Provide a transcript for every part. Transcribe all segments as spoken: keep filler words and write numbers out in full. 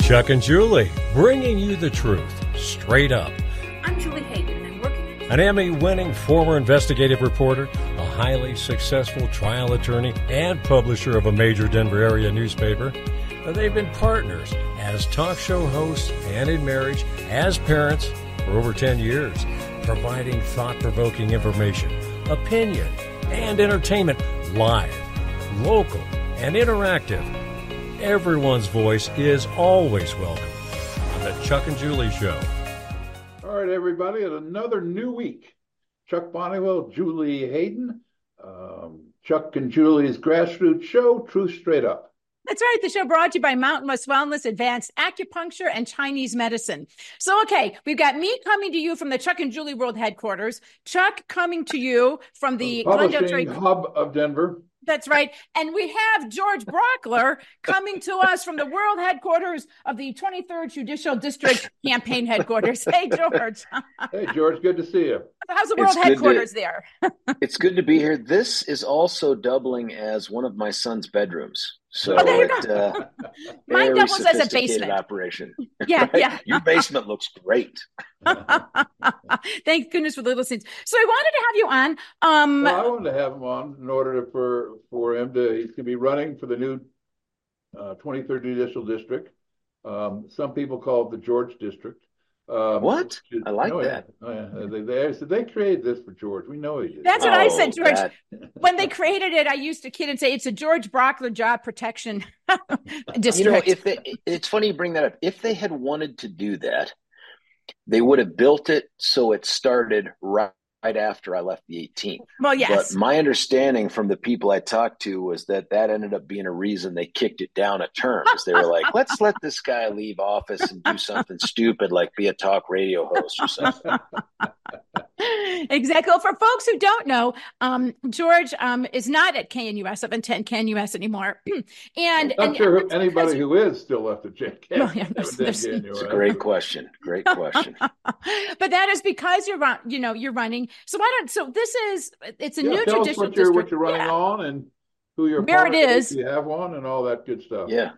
Chuck and Julie, bringing you the truth, straight up. I'm Julie Hayden, and working at... An Emmy-winning former investigative reporter, a highly successful trial attorney, and publisher of a major Denver area newspaper. They've been partners as talk show hosts and in marriage, as parents, for over ten years, providing thought-provoking information, opinion, and entertainment live, local, and interactive. Everyone's voice is always welcome on the Chuck and Julie Show. All right, everybody, at another new week. Chuck Bonniwell, Julie Hayden, um, Chuck and Julie's grassroots show, Truth Straight Up. That's right. The show brought to you by Mountain West Wellness, Advanced Acupuncture, and Chinese Medicine. So, okay, we've got me coming to you from the Chuck and Julie World Headquarters, Chuck coming to you from the, the publishing hub of Denver. That's right. And we have George Brauchler coming to us from the world headquarters of the twenty-third Judicial District Campaign Headquarters. Hey, George. Hey, George. Good to see you. How's the world it's headquarters to, there? It's good to be here. This is also doubling as one of my son's bedrooms. So oh, there you it, go. Uh, Mine doubles as a basement. Operation. Yeah, right? yeah. Your basement looks great. Thank goodness for the listeners. So I wanted to have you on. Um, well, I wanted to have him on in order to, for for him to. He's going to be running for the new uh, twenty-third Judicial District. Um, some people call it the George District. Um, what? Is, I like oh, that. Yeah. Oh, yeah. They, they, so they created this for George. We know he did. That's what oh, I said, George. That... When they created it, I used to kid and say it's a George Brauchler job protection district. You know, if they, it's funny you bring that up. If they had wanted to do that, they would have built it so it started right, right after I left the eighteenth. Well, yes. But my understanding from the people I talked to was that that ended up being a reason they kicked it down a term. Because they were like, let's let this guy leave office and do something stupid like be a talk radio host or something. Exactly. Well, for folks who don't know, um, George um, is not at K N U S, up in K N U S anymore. and I'm not and, sure and anybody who is still left at K N U S. Well, yeah, there's, there's, it's a great question. Great question. But that is because you're run, you know, you're running. So I don't. So this is it's a yeah, new tell judicial us what you're, district. what you're running yeah. on and who your where it is. If you have one and all that good stuff. Yeah.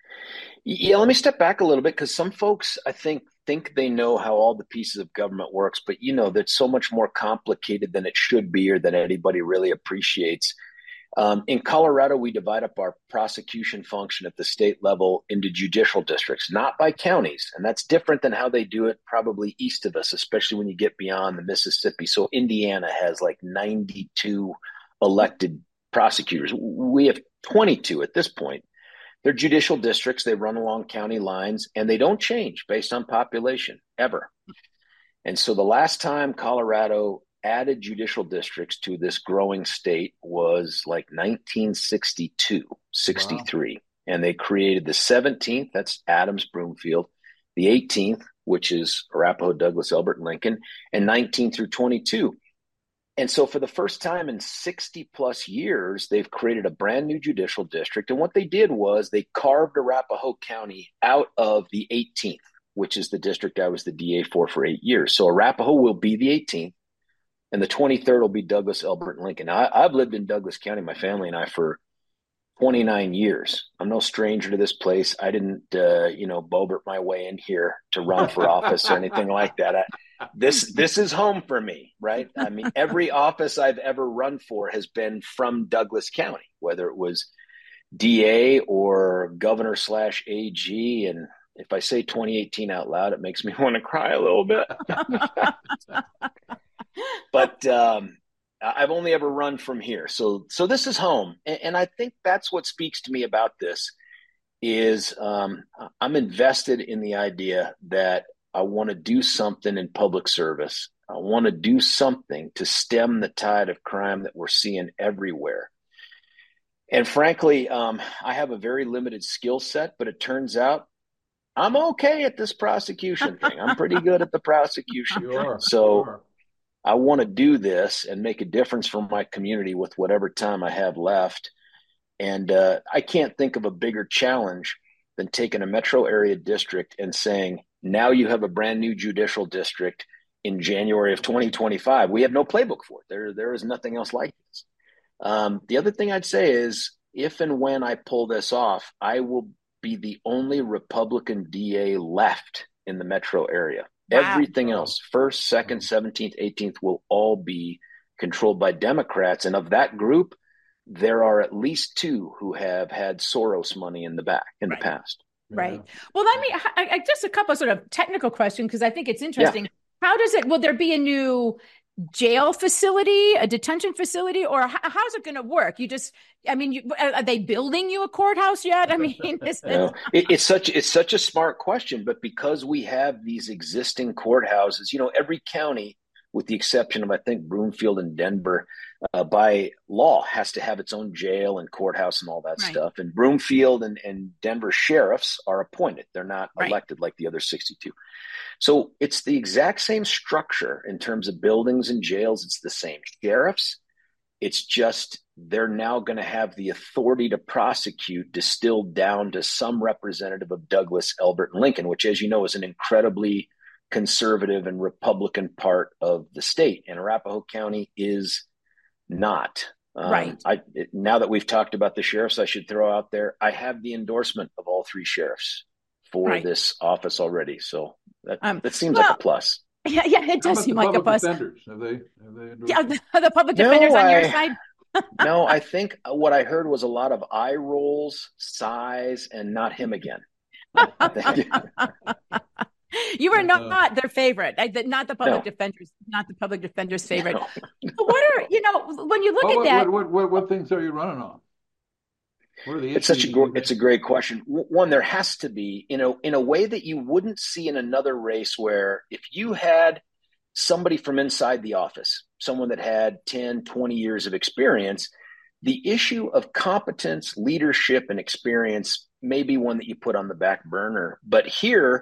Yeah. Let me step back a little bit because some folks, I think, think they know how all the pieces of government works, but you know that's so much more complicated than it should be or than anybody really appreciates. Um, in Colorado, we divide up our prosecution function at the state level into judicial districts, not by counties. And that's different than how they do it probably east of us, especially when you get beyond the Mississippi. So Indiana has like ninety-two elected prosecutors. We have twenty-two at this point. They're judicial districts. They run along county lines, and they don't change based on population ever. And so the last time Colorado added judicial districts to this growing state was like nineteen sixty-two, sixty-three. Wow. And they created the seventeenth, that's Adams, Broomfield, the eighteenth, which is Arapahoe, Douglas, Elbert, and Lincoln, and nineteen through twenty-two. And so for the first time in sixty plus years, they've created a brand new judicial district. And what they did was they carved Arapahoe County out of the eighteenth, which is the district I was the D A for for eight years. So Arapahoe will be the eighteenth, and the twenty-third will be Douglas, Elbert, and Lincoln. Now, I, I've lived in Douglas County, my family and I, for twenty-nine years. I'm no stranger to this place. I didn't, uh, you know, Bobert my way in here to run for office or anything like that. I, This this is home for me, right? I mean, every office I've ever run for has been from Douglas County, whether it was D A or governor slash A G. And if I say twenty eighteen out loud, it makes me want to cry a little bit. But um, I've only ever run from here. So so this is home. And, and I think that's what speaks to me about this is um, I'm invested in the idea that I want to do something in public service. I want to do something to stem the tide of crime that we're seeing everywhere. And frankly, um, I have a very limited skill set, but it turns out I'm okay at this prosecution thing. I'm pretty good at the prosecution. You are, so you are. I want to do this and make a difference for my community with whatever time I have left. And uh, I can't think of a bigger challenge than taking a metro area district and saying, now you have a brand new judicial district in January of twenty twenty-five. We have no playbook for it. There, there is nothing else like this. Um, the other thing I'd say is if and when I pull this off, I will be the only Republican D A left in the metro area. Wow. Everything else, first, second, seventeenth, eighteenth, will all be controlled by Democrats. And of that group, there are at least two who have had Soros money in the back in Right. the past. Right. Yeah. Well, let me, I, I, just a couple of sort of technical questions, because I think it's interesting. Yeah. How does it, will there be a new jail facility, a detention facility, or how, how's it going to work? You just, I mean, you, are they building you a courthouse yet? I mean, is No, it, it's such it's such a smart question, but because we have these existing courthouses, you know, every county, with the exception of I think Broomfield and Denver, uh, by law has to have its own jail and courthouse and all that Right. stuff. And Broomfield and, and Denver sheriffs are appointed; they're not Right. elected like the other sixty-two. So it's the exact same structure in terms of buildings and jails. It's the same sheriffs. It's just they're now going to have the authority to prosecute distilled down to some representative of Douglas, Elbert, and Lincoln, which, as you know, is an incredibly conservative and Republican part of the state. And Arapahoe County is not. Um, Right. I, it, now that we've talked about the sheriffs, I should throw out there, I have the endorsement of all three sheriffs for Right. this office already. So that, Um, that seems well, like a plus. yeah, yeah, it How does about seem the like a public plus. defenders? Have they, have they endorsed Yeah, it? the, the public No, defenders on your I- side. No, I think what I heard was a lot of eye rolls, sighs, and not him again. You are not, Uh, not their favorite. I, the, not the public No. defenders, not the public defender's favorite. No. So what are, you know, when you look Well, at what, that, what, what, what, what things are you running on? What are the It's such a issues gr- you it's a think- great question. W- One, there has to be, you know, in a way that you wouldn't see in another race, where if you had somebody from inside the office, someone that had ten, twenty years of experience, the issue of competence, leadership, and experience may be one that you put on the back burner. But here,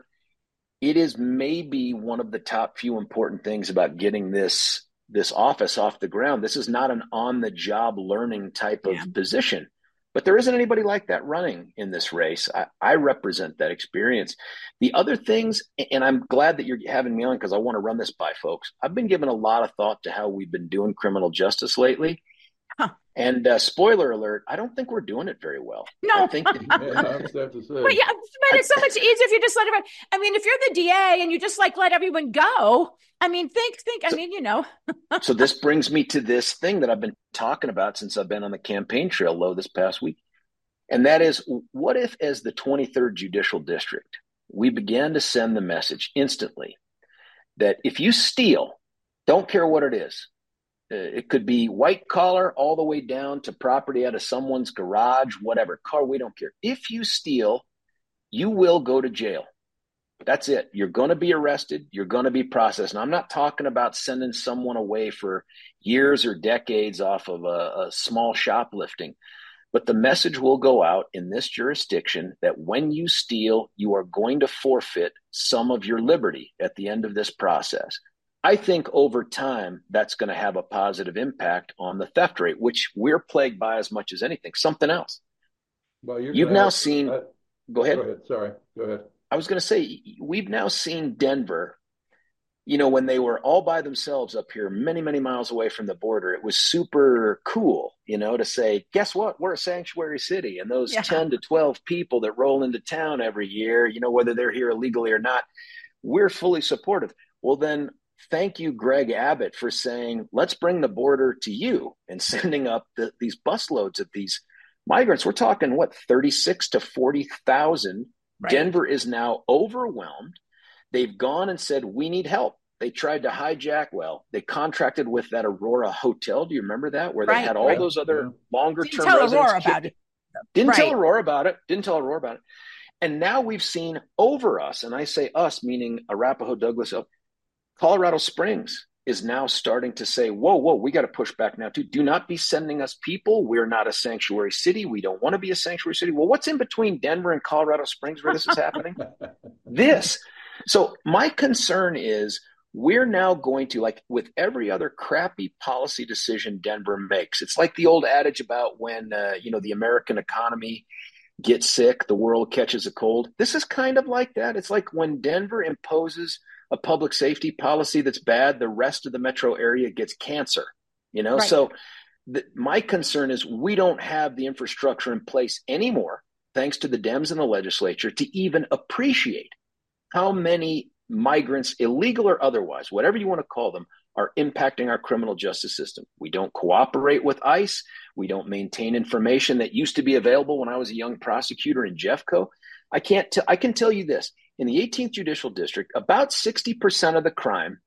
it is maybe one of the top few important things about getting this this office off the ground. This is not an on-the-job learning type of Yeah. position. But there isn't anybody like that running in this race. I, I represent that experience. The other things, and I'm glad that you're having me on because I want to run this by folks. I've been giving a lot of thought to how we've been doing criminal justice lately. Huh. And uh, spoiler alert, I don't think we're doing it very well. No. I think Yeah, I just have to say. but yeah, but it's so much easier if you just let everyone. I mean, if you're the D A and you just like let everyone go, I mean, think, think. I mean, you know. So this brings me to this thing that I've been talking about since I've been on the campaign trail low this past week. And that is, what if as the twenty-third Judicial District, we began to send the message instantly that if you steal, don't care what it is, uh, it could be white collar all the way down to property out of someone's garage, whatever, car, we don't care. If you steal, you will go to jail. That's it. You're going to be arrested. You're going to be processed. And I'm not talking about sending someone away for years or decades off of a, a small shoplifting. But the message will go out in this jurisdiction that when you steal, you are going to forfeit some of your liberty at the end of this process. I think over time, that's going to have a positive impact on the theft rate, which we're plagued by as much as anything. Something else. Well, you're You've gonna now have- seen- uh, Go ahead. Go ahead. Sorry. Go ahead. I was going to say, we've now seen Denver, you know, when they were all by themselves up here, many, many miles away from the border, it was super cool, you know, to say, guess what? We're a sanctuary city. And those Yeah. ten to twelve people that roll into town every year, you know, whether they're here illegally or not, we're fully supportive. Well, then thank you, Greg Abbott, for saying, let's bring the border to you and sending up the, these busloads of these migrants. We're talking, what, thirty-six to forty thousand. Right. Denver is now overwhelmed. They've gone and said, we need help. They tried to hijack, well, they contracted with that Aurora Hotel. Do you remember that? Where they Right, had all right. those other Yeah. longer Didn't term tell residents. Aurora about it. Didn't Right. tell Aurora about it. Didn't tell Aurora about it. And now we've seen over us, and I say us, meaning Arapahoe, Douglas, Colorado Springs is now starting to say, whoa, whoa, we got to push back now too. Do not be sending us people. We're not a sanctuary city. We don't want to be a sanctuary city. Well, what's in between Denver and Colorado Springs where this is happening? This. So my concern is we're now going to, like with every other crappy policy decision Denver makes, it's like the old adage about when, uh, you know, the American economy gets sick, the world catches a cold. This is kind of like that. It's like when Denver imposes a public safety policy that's bad, the rest of the metro area gets cancer, you know? Right. So the, my concern is we don't have the infrastructure in place anymore thanks to the Dems in the legislature, to even appreciate how many migrants, illegal or otherwise, whatever you want to call them, are impacting our criminal justice system. We don't cooperate with ICE. We don't maintain information that used to be available when I was a young prosecutor in Jeffco. I can't. T- I can tell you this: in the eighteenth Judicial District, about sixty percent of the crime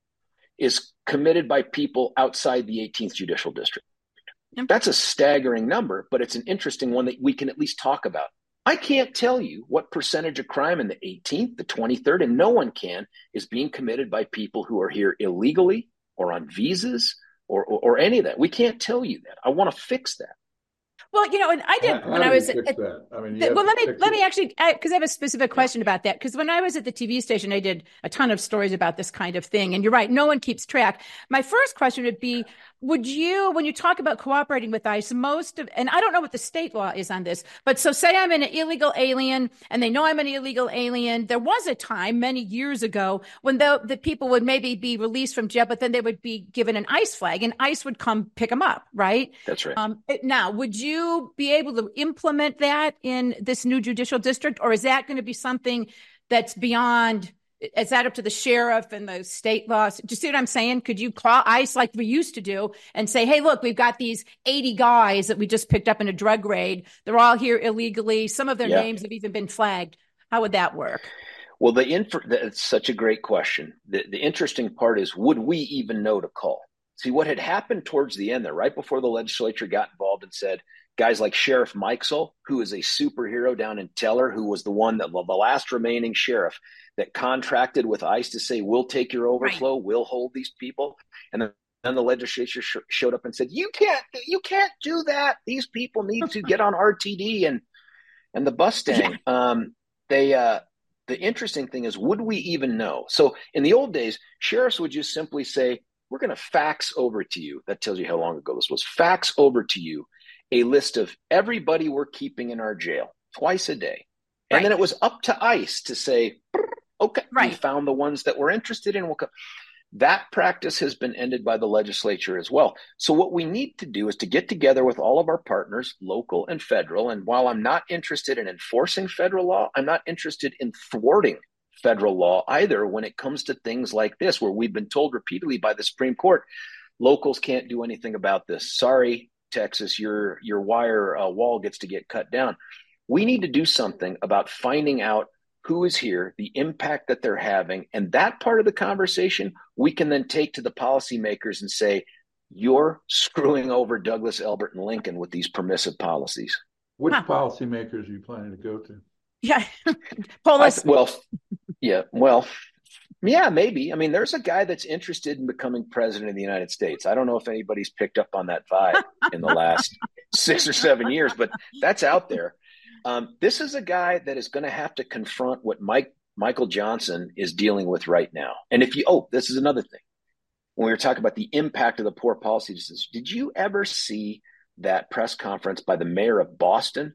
is committed by people outside the eighteenth Judicial District. Yep. That's a staggering number, but it's an interesting one that we can at least talk about. I can't tell you what percentage of crime in the eighteenth, the twenty-third, and no one can, is being committed by people who are here illegally or on visas or, or, or any of that. We can't tell you that. I want to fix that. Well, you know, and I did how, when how I was fix at, that? I mean, well, let me let it. me actually, because I, I have a specific question about that. Because when I was at the T V station, I did a ton of stories about this kind of thing. And you're right, no one keeps track. My first question would be, would you, when you talk about cooperating with ICE, most of, and I don't know what the state law is on this, but so say I'm an illegal alien and they know I'm an illegal alien. There was a time many years ago when the, the people would maybe be released from jail, but then they would be given an ICE flag and ICE would come pick them up, right? That's right. Um, now, would you be able to implement that in this new judicial district, or is that going to be something that's beyond? Is that up to the sheriff and the state laws? Do you see what I'm saying? Could you call ICE like we used to do and say, hey, look, we've got these eighty guys that we just picked up in a drug raid. They're all here illegally. Some of their yeah. names have even been flagged. How would that work? Well, the inf- that's such a great question. The, the interesting part is, would we even know to call? See, what had happened towards the end there, right before the legislature got involved and said, guys like Sheriff Mikesell, who is a superhero down in Teller, who was the one that the last remaining sheriff that contracted with ICE to say, we'll take your overflow, right. we'll hold these people. And then, then the legislature sh- showed up and said, you can't, you can't do that. These people need to get on R T D and, and the Mustang. Yeah. Um, they, uh, the interesting thing is, would we even know? So in the old days, sheriffs would just simply say, we're going to fax over to you. That tells you how long ago this was. Fax over to you a list of everybody we're keeping in our jail twice a day. And right. then it was up to ICE to say, okay, right. we found the ones that we're interested in. We'll co-. That practice has been ended by the legislature as well. So what we need to do is to get together with all of our partners, local and federal. And while I'm not interested in enforcing federal law, I'm not interested in thwarting federal law either when it comes to things like this, where we've been told repeatedly by the Supreme Court, locals can't do anything about this. Sorry, Texas, your your wire uh, wall gets to get cut down. We need to do something about finding out who is here, the impact that they're having, and that part of the conversation we can then take to the policymakers and say, you're screwing over Douglas, Elbert, and Lincoln with these permissive policies. Which huh. policymakers are you planning to go to? Yeah, Polis. Well, yeah, well, yeah, maybe. I mean, there's a guy that's interested in becoming president of the United States. I don't know if anybody's picked up on that vibe in the last six or seven years, but that's out there. Um, this is a guy that is going to have to confront what Mike Michael Johnson is dealing with right now. And if you, oh, this is another thing. When we were talking about the impact of the poor policy decisions, did you ever see that press conference by the mayor of Boston,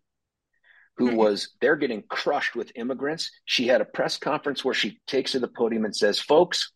who mm-hmm. was, they're getting crushed with immigrants? She had a press conference where she takes to the podium and says, folks,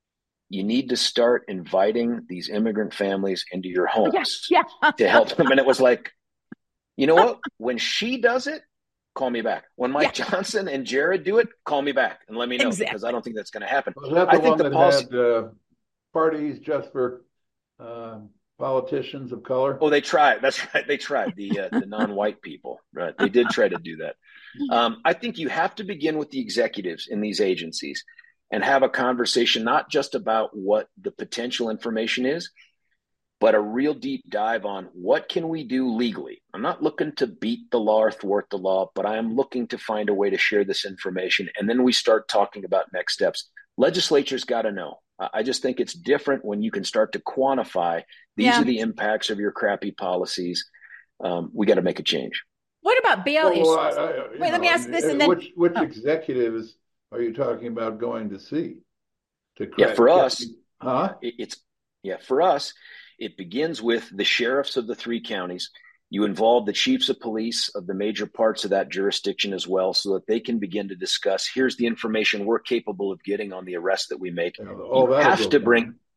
you need to start inviting these immigrant families into your homes yeah, yeah. to help them. And it was like, you know what? When she does it, call me back. When Mike yeah. Johnson and Jared do it, call me back and let me know, because I don't think that's going to happen. Was that the I one think the that policy- had uh, parties just for uh, politicians of color? Oh, they tried. That's right. They tried. The uh, the non-white people. Right. They did try to do that. Um, I think you have to begin with the executives in these agencies and have a conversation, not just about what the potential information is, but a real deep dive on what can we do legally. I'm not looking to beat the law or thwart the law, but I am looking to find a way to share this information. And then we start talking about next steps. Legislature's got to know. I just think it's different when you can start to quantify, these yeah. are the impacts of your crappy policies. Um, we got to make a change. What about bail well, issues? Well, I, I, Wait, know, let me ask this. And then which, which oh. executives are you talking about going to see? To yeah, for us, huh? It, it's yeah, for us, it begins with the sheriffs of the three counties. You involve the chiefs of police of the major parts of that jurisdiction as well, so that they can begin to discuss, here's the information we're capable of getting on the arrest that we make. Yeah, oh, you have to bring,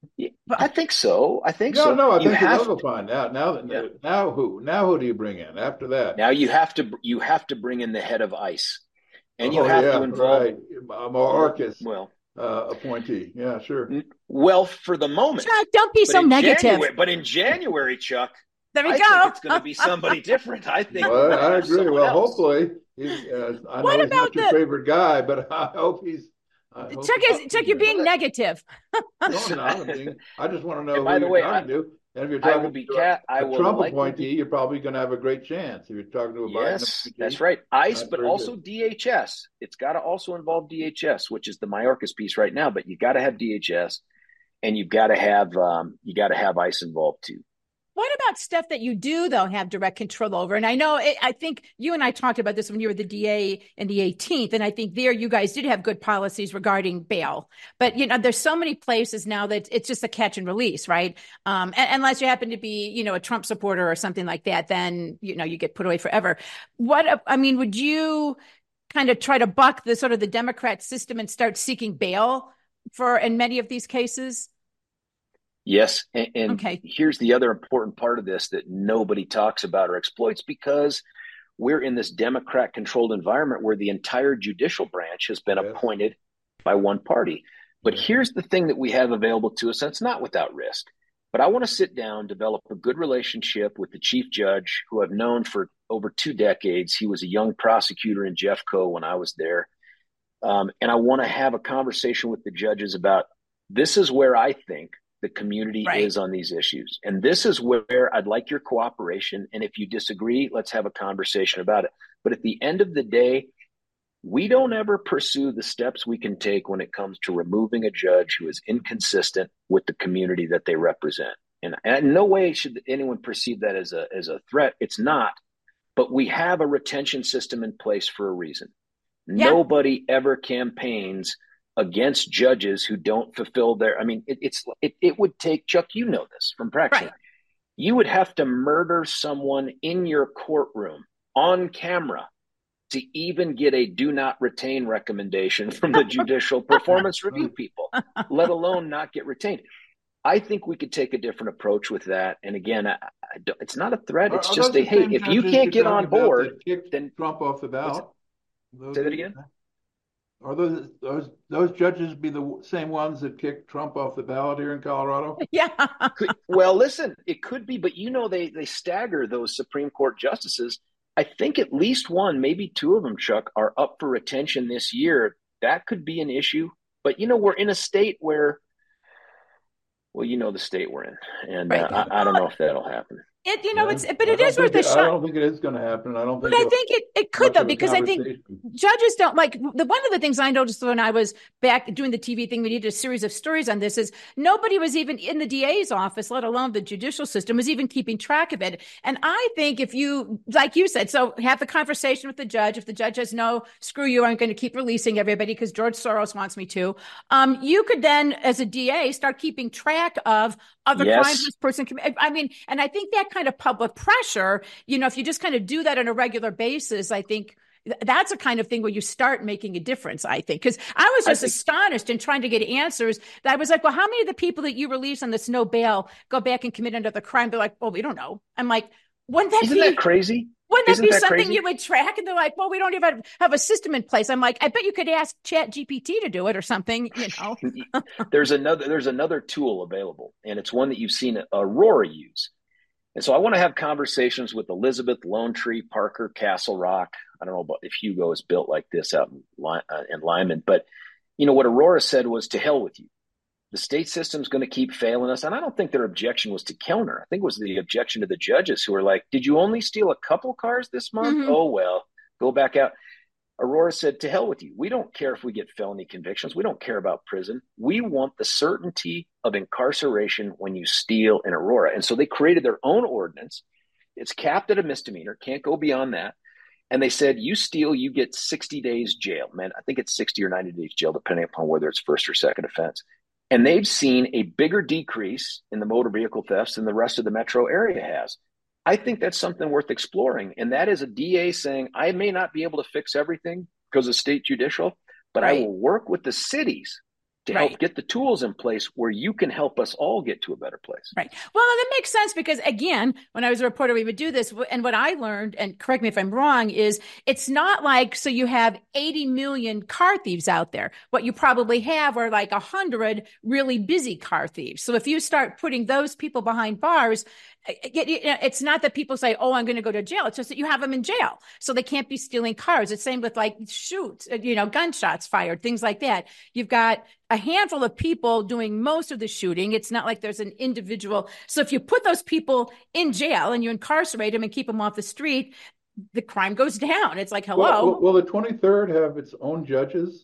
Yeah, I think so. I think No, so. no, I You think you will have go fine. Now, now, yeah. now who? Now who do you bring in after that? Now you have to you have to bring in the head of ICE, and you Oh have to yeah, involve right. Mayorkas well, uh, appointee. Yeah, sure. well for the moment. Chuck, don't be But so in negative. January, but in January, Chuck, There we I think go. it's going to be somebody different. I think we're Well, going to I have agree. someone Well, else. hopefully, he's, uh, I know What he's about not your the favorite guy, but I hope he's. I hope Chuck? he's Is Chuck? You're different. being negative. No, I'm not. I'm being, I just want to know And who by the you're way, I, talking to. And if you're I will talking be to cat. I a, a will Trump likely appointee, be. you're probably going to have a great chance. If you're talking to a Biden Yes, that's appointee, right. ICE, not but very also good. D H S. It's got to also involve D H S, which is the Mayorkas piece right now. But you got to have D H S, and you've got to have um, you got to have ICE involved too. What about stuff that you do, though, have direct control over? And I know, it, I think you and I talked about this when you were the D A in the eighteenth. And I think there you guys did have good policies regarding bail. But, you know, there's so many places now that it's just a catch and release, right? Um, and, unless you happen to be, you know, a Trump supporter or something like that, then, you know, you get put away forever. What, I mean, would you kind of try to buck the sort of the Democrat system and start seeking bail for in many of these cases? Yes. And, and okay. Here's the other important part of this that nobody talks about or exploits, because we're in this Democrat controlled environment where the entire judicial branch has been Yes. appointed by one party. But Yes. here's the thing that we have available to us, and it's not without risk. But I want to sit down, develop a good relationship with the chief judge, who I've known for over two decades. He was a young prosecutor in Jeffco when I was there. Um, and I want to have a conversation with the judges about, this is where I think the community Right. is on these issues. And this is where I'd like your cooperation. And if you disagree, let's have a conversation about it. But at the end of the day, we don't ever pursue the steps we can take when it comes to removing a judge who is inconsistent with the community that they represent. And in no way should anyone perceive that as a, as a threat. It's not. But we have a retention system in place for a reason. Yeah. Nobody ever campaigns against judges who don't fulfill their, I mean, it, it's, it, it would take, Chuck, you know this from practice. Right. You would have to murder someone in your courtroom on camera to even get a do not retain recommendation from the judicial performance review people, let alone not get retained. I think we could take a different approach with that. And again, I, I don't, it's not a threat. It's Are, are just a, the hey, same if you judges can't you're get on talking about board, that kicked then Trump off the ballot. Those, say that again. Are those those those judges be the same ones that kicked Trump off the ballot here in Colorado? Yeah. Could, well, listen, it could be, but you know, they they stagger those Supreme Court justices. I think at least one, maybe two of them, Chuck, are up for retention this year. That could be an issue. But, you know, we're in a state where, well, you know, the state we're in. And Right. uh, I, I don't know if that'll happen. It, you know, Yeah. it's, but I it don't is worth think a it- I shot. don't think it is going to happen. I don't think. But I it'll- think it, it could, much though, of a because I think conversation. judges don't like the one of the things I noticed when I was back doing the T V thing, we did a series of stories on this, is nobody was even in the D A's office, let alone the judicial system, was even keeping track of it. And I think if you, like you said, so have the conversation with the judge. If the judge says, no, screw you, I'm going to keep releasing everybody because George Soros wants me to. Um, you could then, as a D A, start keeping track of other Yes. crimes this person committed. I mean, and I think that kind of public pressure, you know, if you just kind of do that on a regular basis, I think that's a kind of thing where you start making a difference, I think. Because I was just I think- astonished in trying to get answers that I was like, well, how many of the people that you release on this no bail go back and commit another crime? They're like, well, we don't know. I'm like, wouldn't that Isn't be that crazy? Wouldn't that Isn't be that something crazy? you would track? And they're like, well, we don't even have a system in place. I'm like, I bet you could ask Chat G P T to do it or something, you know. there's another there's another tool available, and it's one that you've seen Aurora use. And so I want to have conversations with Elizabeth, Lone Tree, Parker, Castle Rock. I don't know about if Hugo is built like this out in, uh, in Lyman, but you know what Aurora said was, to hell with you. The state system's going to keep failing us. And I don't think their objection was to Kellner. I think it was the objection to the judges who were like, did you only steal a couple cars this month? Mhm. Oh, well, go back out. Aurora said, to hell with you. We don't care if we get felony convictions. We don't care about prison. We want the certainty of incarceration when you steal in Aurora. And so they created their own ordinance. It's capped at a misdemeanor, can't go beyond that. And they said, you steal, you get sixty days jail. Man, I think it's sixty or ninety days jail, depending upon whether it's first or second offense. And they've seen a bigger decrease in the motor vehicle thefts than the rest of the metro area has. I think that's something worth exploring. And that is a D A saying, I may not be able to fix everything because of state judicial, but Right. I will work with the cities to Right. help get the tools in place where you can help us all get to a better place. Right. Well, that makes sense because, again, when I was a reporter, we would do this. And what I learned, and correct me if I'm wrong, is it's not like, so you have eighty million car thieves out there. What you probably have are like one hundred really busy car thieves. So if you start putting those people behind bars, it's not that people say, oh, I'm going to go to jail. It's just that you have them in jail. So they can't be stealing cars. It's same with like shoots, you know, gunshots fired, things like that. You've got a handful of people doing most of the shooting. It's not like there's an individual. So if you put those people in jail and you incarcerate them and keep them off the street, the crime goes down. It's like, hello. Will, will the twenty-third have its own judges?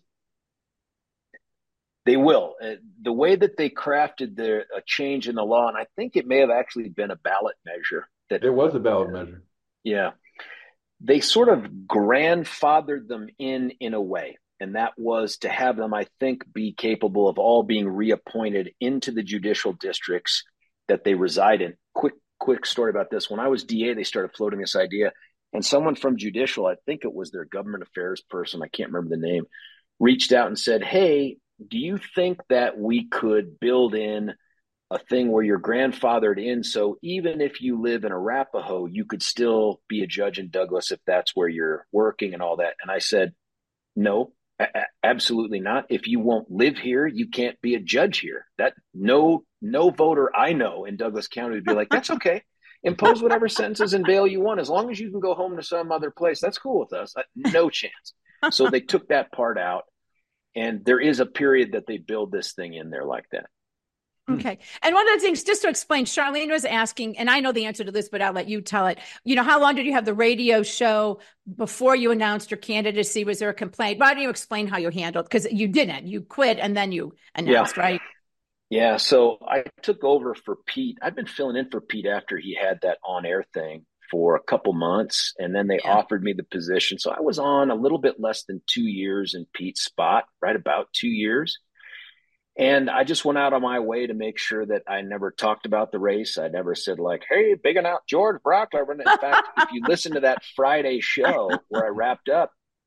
They will. Uh, the way that they crafted the a change in the law, and I think it may have actually been a ballot measure. That There was a ballot measure. Yeah. They sort of grandfathered them in in a way, and that was to have them, I think, be capable of all being reappointed into the judicial districts that they reside in. Quick, quick story about this. When I was D A, they started floating this idea, and someone from judicial, I think it was their government affairs person, I can't remember the name, reached out and said, hey, do you think that we could build in a thing where you're grandfathered in, so even if you live in Arapahoe, you could still be a judge in Douglas if that's where you're working and all that? And I said, no, a- absolutely not. If you won't live here, you can't be a judge here. That no, no voter I know in Douglas County would be like, that's okay. Impose whatever sentences and bail you want. As long as you can go home to some other place, that's cool with us. No chance. So they took that part out. And there is a period that they build this thing in there like that. Okay. And one of the things, just to explain, Charlene was asking, and I know the answer to this, but I'll let you tell it. You know, how long did you have the radio show before you announced your candidacy? Was there a complaint? Why don't you explain how you handled it? Because you didn't. You quit and then you announced, yeah. right? Yeah. So I took over for Pete. I've been filling in for Pete after he had that on-air thing for a couple months, and then they yeah. offered me the position. So I was on a little bit less than two years in Pete's spot, right about two years. And I just went out on my way to make sure that I never talked about the race. I never said like, hey, bigging out George Brauchler. In fact, if you listen to that Friday show where I wrapped up,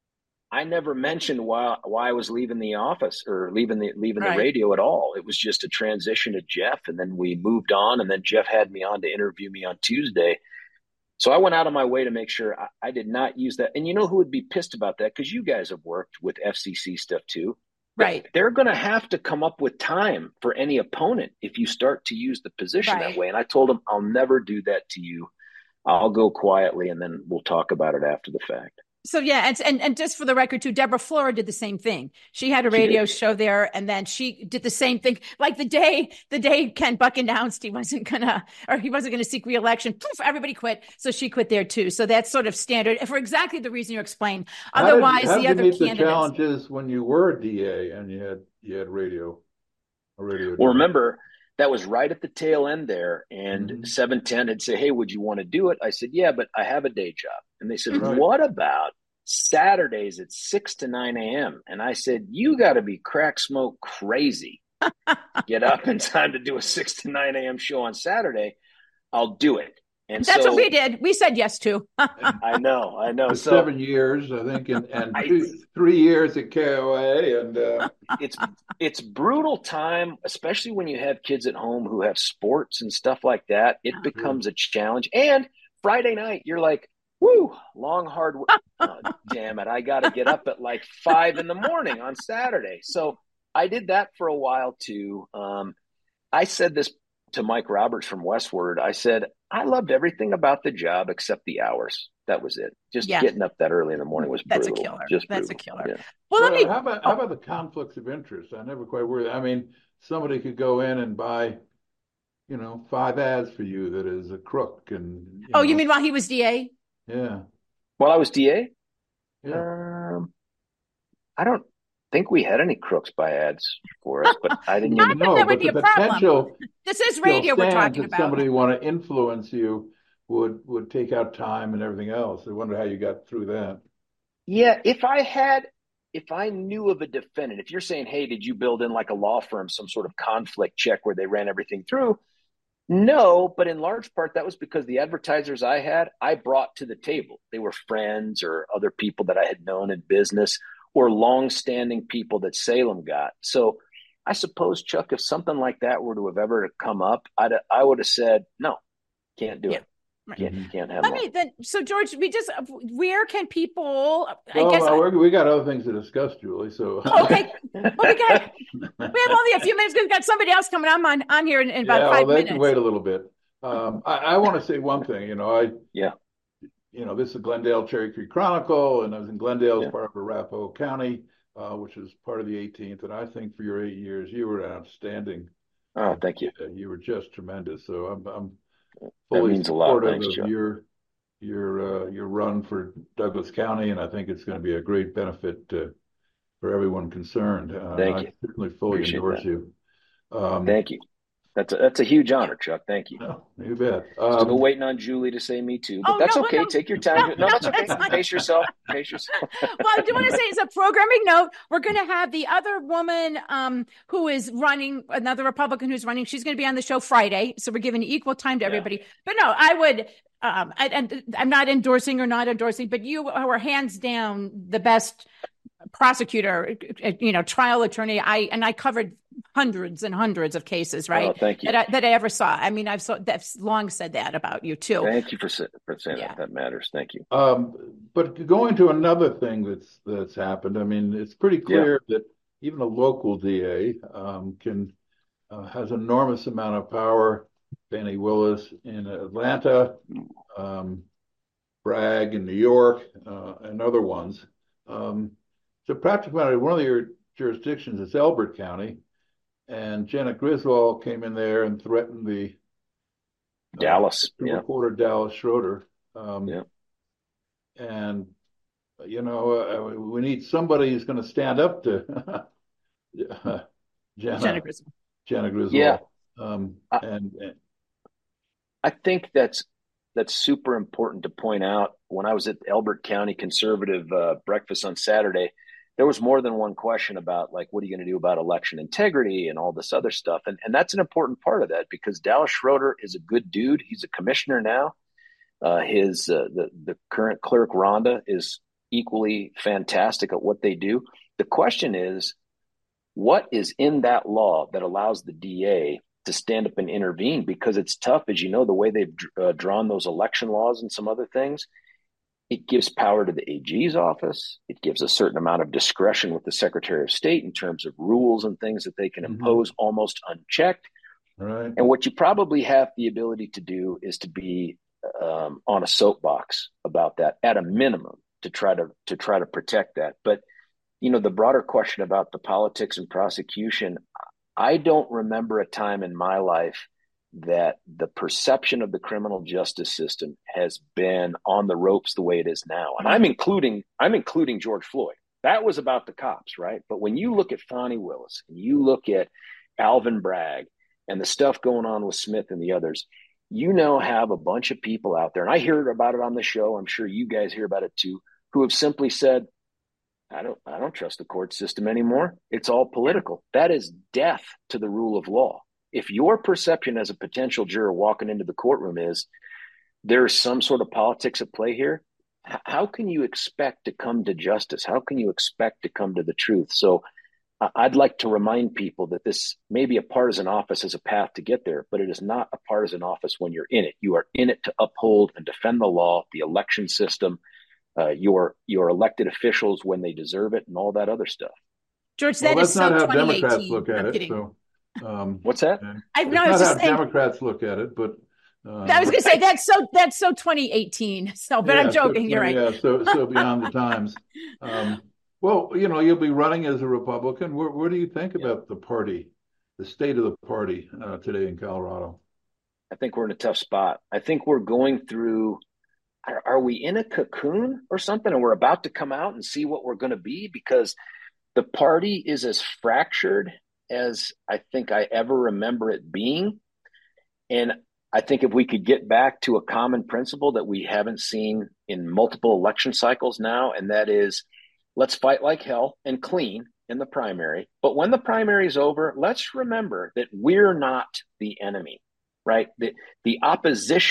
I never mentioned why why I was leaving the office or leaving the leaving right. the radio at all. It was just a transition to Jeff, and then we moved on, and then Jeff had me on to interview me on Tuesday. So I went out of my way to make sure I, I did not use that. And you know who would be pissed about that? Because you guys have worked with F C C stuff too. Right. They're going to have to come up with time for any opponent if you start to use the position right. that way. And I told them, I'll never do that to you. I'll go quietly, and then we'll talk about it after the fact. So, yeah. And, and, and just for the record, too, Deborah Flora did the same thing. She had a radio show there, and then she did the same thing. Like the day, the day Ken Buck announced he wasn't going to, or he wasn't going to seek reelection, poof, everybody quit. So she quit there, too. So that's sort of standard for exactly the reason you explained. Otherwise, how did, how the other did you meet candidates. The challenges when you were a D A and you had, you had radio, a radio. Well, remember, that was right at the tail end there. And mm-hmm. seven ten had said, hey, would you want to do it? I said, yeah, but I have a day job. And they said, right. what about Saturdays at six to nine a.m.? And I said, you got to be crack smoke crazy. Get up in time to do a six to nine a.m. show on Saturday. I'll do it. And that's so, what we did. We said yes to. I know, I know. For so, seven years, I think, and, and I, two, three years at K O A. And uh... it's it's brutal time, especially when you have kids at home who have sports and stuff like that. It yeah. becomes a challenge. And Friday night, you're like, woo, long, hard work. Oh, damn it. I got to get up at like five in the morning on Saturday. So I did that for a while too. Um, I said this to Mike Roberts from Westward. I said, I loved everything about the job except the hours. That was it. Just yeah. getting up that early in the morning was That's brutal. a killer. Just That's brutal. a killer. Yeah. Well, well let me. How about, how about the conflicts of interest? I never quite worried. I mean, somebody could go in and buy, you know, five ads for you that is a crook. And you oh, know. you mean while he was D A? Yeah. While I was D A? Yeah. Um, I don't think we had any crooks buy ads for us, but I didn't Not even that know. that would but be the a problem. potential This is radio we're talking that about. Somebody want to influence you would would take out time and everything else. I wonder how you got through that. Yeah, if I had, if I knew of a defendant, if you're saying, hey, did you build in like a law firm, some sort of conflict check where they ran everything through? No, but in large part, that was because the advertisers I had, I brought to the table. They were friends or other people that I had known in business or longstanding people that Salem got. So I suppose, Chuck, if something like that were to have ever come up, I'd, I would have said, no, can't do Yeah. it. Right. Can't, can't have Let more. me then. So, George, we just where can people? I Well, guess. uh, I, we're- we got other things to discuss, Julie. So oh, okay. Well, we got. We have only a few minutes. We've got somebody else coming on on, on here in, in about yeah, five well, they minutes. can wait a little bit. Um, I, I want to say one thing. You know, I Yeah. you know, this is Glendale Cherry Creek Chronicle, and I was in Glendale as Yeah. part of Arapahoe County, uh, which is part of the eighteenth. And I think for your eight years, you were outstanding. Oh, thank you. Uh, you were just tremendous. So I'm I'm That fully means a lot. supportive Thanks, of Joe. your your uh, your run for Douglas County, and I think it's going to be a great benefit uh, for everyone concerned. Uh, Thank I you. certainly fully Appreciate endorse that. you. Um, Thank you. That's a, that's a huge honor, Chuck. Thank you. no, you bet. Still Um, waiting on Julie to say me too, but Oh, that's no, okay. no, Take your time. no, No, no, that's okay. that's fine. Pace yourself. Pace yourself. Well, I do want to say, as a programming note, we're going to have the other woman um, who is running, another Republican who's running. She's going to be on the show Friday, so we're giving equal time to Yeah. everybody. But no, I would. Um, I, and I'm not endorsing or not endorsing, but you are hands down the best prosecutor, you know, trial attorney. I and I covered hundreds and hundreds of cases, right? Oh, thank you. That I, that I ever saw. I mean, I've so that's long said that about you too. Thank you for, sa- for saying Yeah. that. That matters. Thank you. Um, but going to another thing that's that's happened, I mean, it's pretty clear that even a local D A um, can uh, has enormous amount of power. Fannie Willis in Atlanta, um, Bragg in New York, uh, and other ones. Um, so practically one of your jurisdictions is Elbert County, and Janet Griswold came in there and threatened the Dallas. uh, Yeah. reporter Dallas Schroeder. Um, Yeah. And, you know, uh, we need somebody who's going to stand up to uh, Jenna, Jenna Griswold. Jenna Griswold. Yeah. Um, I- and, and I think that's that's super important to point out. When I was at the Elbert County Conservative uh, breakfast on Saturday, there was more than one question about, like, what are you going to do about election integrity and all this other stuff? And and that's an important part of that, because Dallas Schroeder is a good dude. He's a commissioner now. Uh, his uh, the the current clerk Rhonda is equally fantastic at what they do. The question is, what is in that law that allows the D A to stand up and intervene? Because it's tough, as you know, the way they've uh, drawn those election laws and some other things. It gives power to the A G's office. It gives a certain amount of discretion with the Secretary of State in terms of rules and things that they can Mhm. impose almost unchecked. right. And what you probably have the ability to do is to be um, on a soapbox about that at a minimum, to try to to try to protect that. But you know, the broader question about the politics and prosecution, I don't remember a time in my life that the perception of the criminal justice system has been on the ropes the way it is now. And I'm including I'm including George Floyd. That was about the cops, right? But when you look at Fannie Willis and you look at Alvin Bragg and the stuff going on with Smith and the others, you now have a bunch of people out there, and I hear about it on the show, I'm sure you guys hear about it too, who have simply said, I don't I don't trust the court system anymore. It's all political. That is death to the rule of law. If your perception as a potential juror walking into the courtroom is there's some sort of politics at play here, h- how can you expect to come to justice? How can you expect to come to the truth? So I- I'd like to remind people that this may be a partisan office as a path to get there, but it is not a partisan office when you're in it. You are in it to uphold and defend the law, the election system, uh, your your elected officials when they deserve it, and all that other stuff. George, Well, that is that's so not how twenty Democrats eighteen. look at I'm it. kidding. So, um, What's that? and I it's no, I not was how just saying. Democrats look at it, but um, I was going to say that's so that's so twenty eighteen. So, but I'm yeah, so- joking. You're right. Yeah, so so beyond the times. Um, well, you know, you'll be running as a Republican. What, what do you think about the party, the state of the party uh, today in Colorado? I think we're in a tough spot. I think we're going through. Are, are we in a cocoon or something, and we're about to come out and see what we're going to be? Because the party is as fractured as I think I ever remember it being. And I think if we could get back to a common principle that we haven't seen in multiple election cycles now, and that is, let's fight like hell and clean in the primary. But when the primary is over, let's remember that we're not the enemy, right? The, the opposition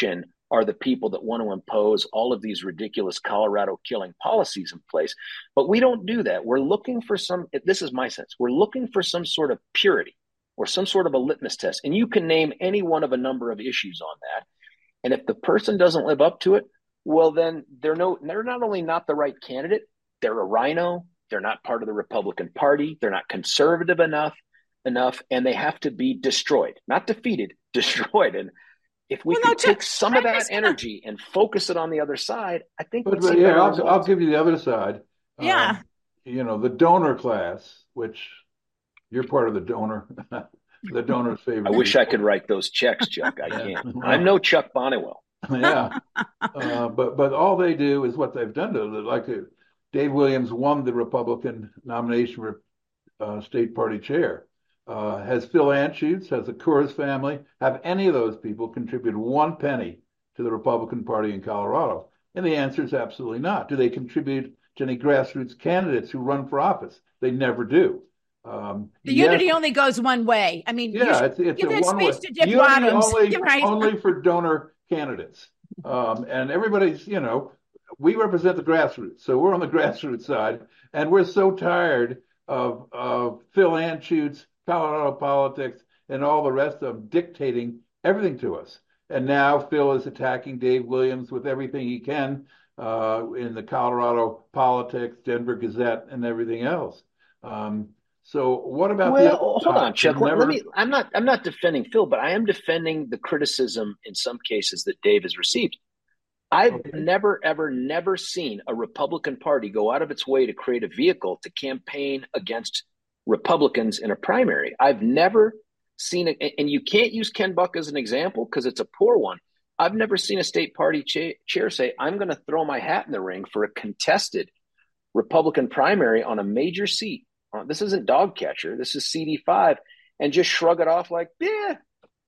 are the people that want to impose all of these ridiculous Colorado killing policies in place. But we don't do that. We're looking for some, this is my sense, we're looking for some sort of purity or some sort of a litmus test. And you can name any one of a number of issues on that. And if the person doesn't live up to it, well, then they're no, they're not only not the right candidate, they're a rhino, they're not part of the Republican Party, they're not conservative enough, enough, and they have to be destroyed, not defeated, destroyed. And if we well, could no, take some I'm of that energy gonna... and focus it on the other side, I think but, but yeah, I'll, I'll give you the other side. Yeah. Um, you know, the donor class, which you're part of the donor, the donor's favorite. I wish people. I could write those checks, Chuck. I can't. I'm no Chuck Bonnewell. Yeah. Uh, but but all they do is what they've done to it. Like uh, Dave Williams won the Republican nomination for uh, state party chair. Uh, has Phil Anschutz, has the Coors family, have any of those people contributed one penny to the Republican Party in Colorado? And the answer is absolutely not. Do they contribute to any grassroots candidates who run for office? They never do. Um, the unity yes, only goes one way. I mean, yeah, it's, it's give a that one space way. to Dick Unity Bottoms. only, right. only for donor candidates. Um, and everybody's, you know, we represent the grassroots. So we're on the grassroots side. And we're so tired of, of Phil Anschutz, Colorado politics, and all the rest of them dictating everything to us. And now Phil is attacking Dave Williams with everything he can uh, in the Colorado politics, Denver Gazette, and everything else. Um, so what about well, the hold on, Chuck. Never... Let me. I'm not. I'm not defending Phil, but I am defending the criticism in some cases that Dave has received. I've okay. never, ever, never seen a Republican Party go out of its way to create a vehicle to campaign against Republicans in a primary. I've never seen it, and you can't use Ken Buck as an example because it's a poor one. I've never seen a state party cha- chair say, I'm going to throw my hat in the ring for a contested Republican primary on a major seat. Uh, this isn't dog catcher. This is C D five, and just shrug it off like, yeah.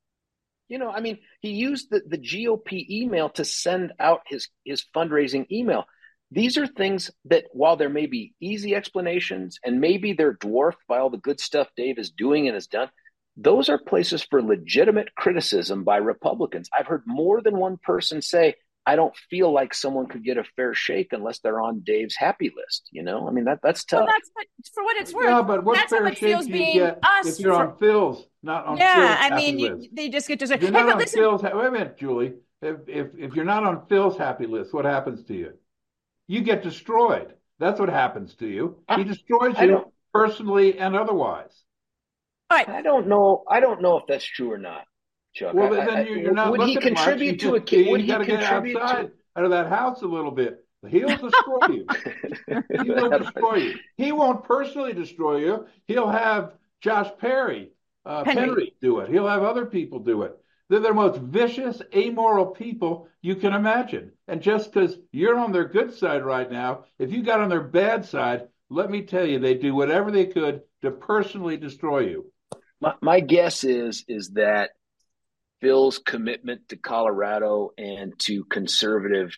You know, I mean, he used the, the G O P email to send out his, his fundraising email. These are things that, while there may be easy explanations and maybe they're dwarfed by all the good stuff Dave is doing and has done, those are places for legitimate criticism by Republicans. I've heard more than one person say, I don't feel like someone could get a fair shake unless they're on Dave's happy list. You know, I mean, that that's tough. Well, that's what, for what it's worth. Yeah, but what that's fair how it shake feels do you being get us if you're for, on Phil's, not on yeah, Phil's I happy mean, list? you, they just get to say, If you're hey, not but on listen. Phil's, wait a minute, Julie. If, if, if you're not on Phil's happy list, what happens to you? You get destroyed. That's what happens to you. He destroys you personally and otherwise. All right. I don't know. I don't know if that's true or not, Chuck. Well, I, then you're, you're not would looking he contribute much. to a kid? Would you he got to get contribute outside to... out of that house a little bit. He'll destroy you. He will destroy you. He won't personally destroy you. He'll have Josh Perry, uh, Penry do it. He'll have other people do it. They're the most vicious, amoral people you can imagine. And just because you're on their good side right now, if you got on their bad side, let me tell you, they do whatever they could to personally destroy you. My, my guess is is that Phil's commitment to Colorado and to conservative